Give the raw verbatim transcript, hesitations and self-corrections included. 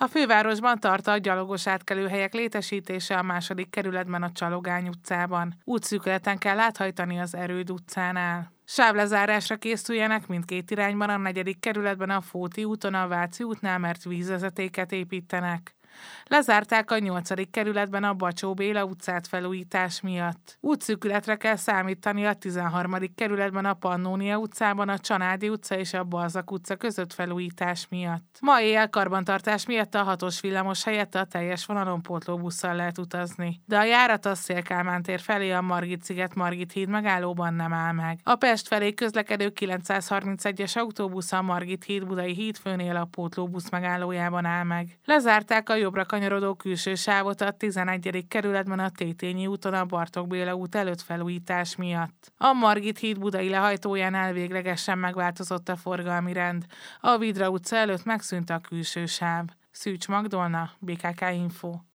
A fővárosban tart a gyalogos átkelőhelyek létesítése a második kerületben a Csalogány utcában. Útszűkületen kell áthajtani az Erőd utcánál. Sávlezárásra készüljenek mindkét irányban a negyedik kerületben a Fóti úton a Váci útnál, mert vízvezetéket építenek. Lezárták a nyolcadik kerületben a Bacsó Béla utcát felújítás miatt. Útszűkületre kell számítani a tizenharmadik kerületben a Pannónia utcában a Csanádi utca és a Balzak utca között felújítás miatt. Ma éjjel karbantartás miatt a hatos villamos helyett a teljes vonalon pótlóbusszal lehet utazni, de a járat a Széll-Kálmán tér felé a Margit-sziget-Margit híd megállóban nem áll meg. A Pest felé közlekedő kilencszázharmincegyes autóbusz a Margit híd Budai hídfőnél a pótlóbusz megállójában áll meg. Lezárták a jobbra kanyarodó külső sávot a tizenegyedik kerületben a Tétényi úton a Bartók Béla út előtt felújítás miatt. A Margit híd budai lehajtójánál véglegesen megváltozott a forgalmi rend. A Vidra utca előtt megszűnt a külső sáv. Szűcs Magdolna, bé ká ká Info.